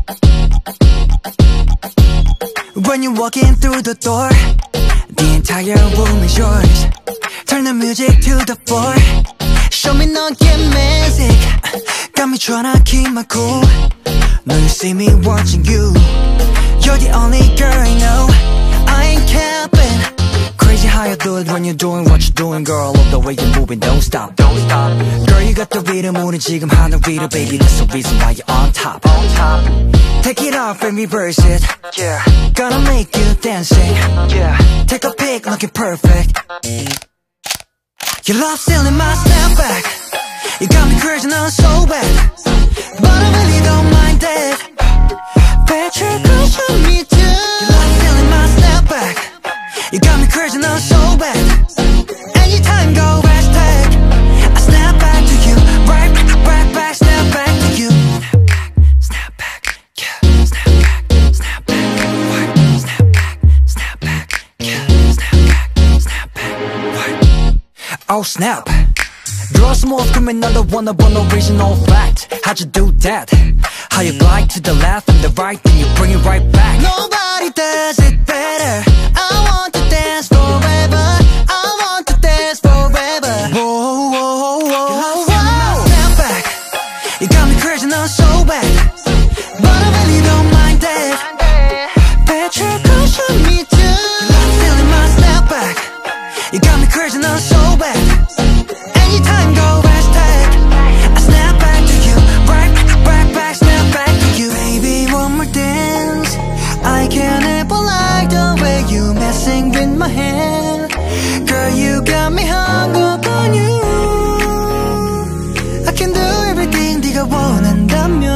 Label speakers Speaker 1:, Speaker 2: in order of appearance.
Speaker 1: When you walk in through the door, the entire room is yours. Turn the music to the floor. Show me no get music. Got me tryna keep my cool. Now you see me watching you. You're the only girl I know. I ain't capping. Crazy how you do it when you're doing what you're doing, girl. Love the way you're moving, don't stop, don't stop. Girl, you got the rhythm, 우린 지금 하는 리듬, baby. That's the reason why you're on top, on top. Take it off and reverse it, yeah. Gonna make you dancing, yeah. Take a pic, looking perfect. You love stealing my snapback. You got me crazy now so bad, but I really don't mind that. Better caution me too. You love stealing my snapback. You got me crazy now so bad. Anytime go hashtag, I snap back to you. Right back, snap back to you. Snap back, yeah. Snap back, snap back. What? Snap back, yeah. Snap back, what? Oh snap. Draw some more from another one of one original fact. How'd you do that? How you glide to the left and the right, then you bring it right back. Nobody does it better. I want to dance forever. I want to dance forever. Whoa, whoa, whoa, whoa. Snap back. You got me crazy now so bad, but I really don't mind that. Better caution me too. You love feeling my snap back. You got me crazy now so bad. Anytime go hashtag, I snap back to you. Right back, snap back to you. Baby, one more dance. I can't ever like the way you messing with my hand. Girl, you got me hung up on you. I can do everything 네가 원한다면.